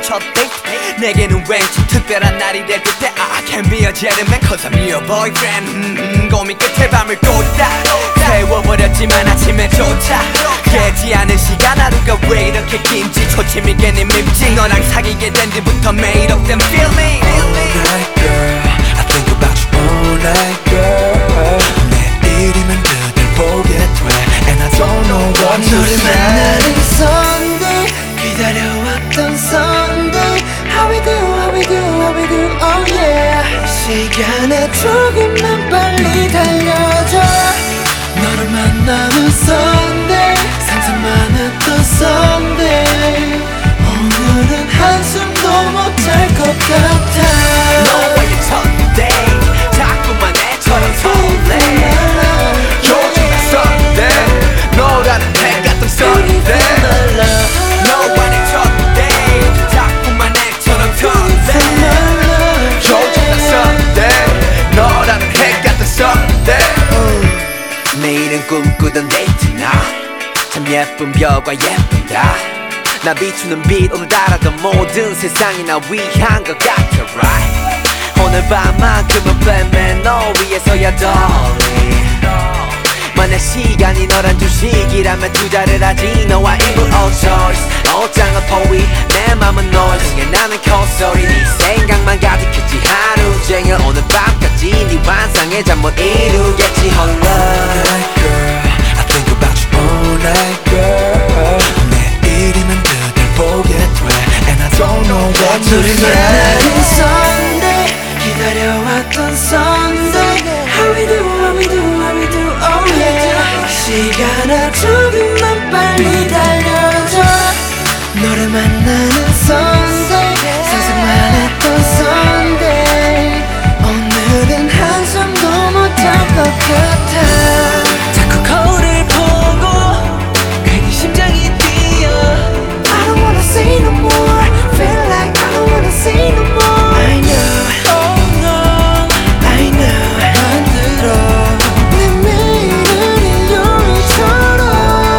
첫 데이트 내게는 왠지 특별한 날이 될 듯해 I can be a gentleman cause I'm your boyfriend 고민 끝에 밤을 꽂다 세워버렸지만 아침에조차 깨지 않은 시간 하루가 왜 이렇게 긴지 초침이 괜히 밉지 너랑 사귀게 된 뒤부터 매일 없던 feeling All night girl I think about you all night girl 내일이면 그댈 보게 돼 And I don't know what to 너를 say 만나는 Sunday 기다려왔던 Sunday How we do, how we do, how we do, oh yeah 시간에 조금만 빨리 달려줘 너를 만나는 Sunday 상상만 했던 Sunday 오늘은 한숨도 못 잘 것 같아 너와의 첫 데이트 자꾸만 애처럼 설레 요즘 나 Sunday 너라는 해 같은 Sunday 너와의 첫 데이트 자꾸만 애처럼 설레 요즘 나 Sunday 너라는 해 같은 Sunday 내일은 꿈꾸던 데이트나 참 예쁜 별과 예쁘다 나 비추는 빛 오늘따라던 모든 세상이 나 위한 것 같아 right 오늘 밤만큼은 뱀맨 너 위해서야 darling 만약 시간이 너란 주식이라면 투자를 하지 너와 이불 all choice 옷장은 포위 내 맘은 noise 나는 콧소리 네 생각만 가득했지 하루 종일 오늘 밤까지 네 환상의 잠 못 이루겠지 홀로 All night girl I think about you all night girl 내일이면 그댈 보게 돼 And I don't know what to 너를 say 만나는 Sunday 기다려왔던 Sunday How we do, how we do, how we do, oh yeah 시간아 조금만 빨리 달려줘 너를 만나는 Sunday 상상만 했던 Sunday 오늘은 한숨도 못 잘 것 같아 자꾸 거울을 보고 괜히 심장이 뛰어 I don't wanna say no more Feel like I don't wanna say no more I know, oh no I know 만들어 내 매일을 일요일처럼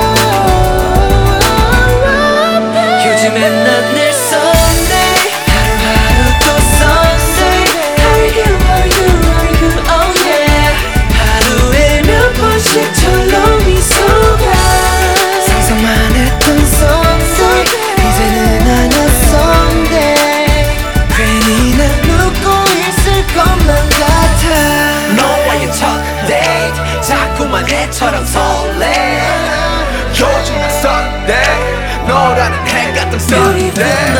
요즘엔 난 내 Sunday 하루하루 또 Sunday How we do, how we do, how we do, oh yeah 하루에 몇 번씩 절로 미소가 상상만 했던 Sunday 이제는 아냐 Sunday 괜히 난 웃고 있을 것만 같아 너와의 첫 데이트 자꾸만 애처럼 설레 요즘 나 Sunday 너라는 해 같은 Sunday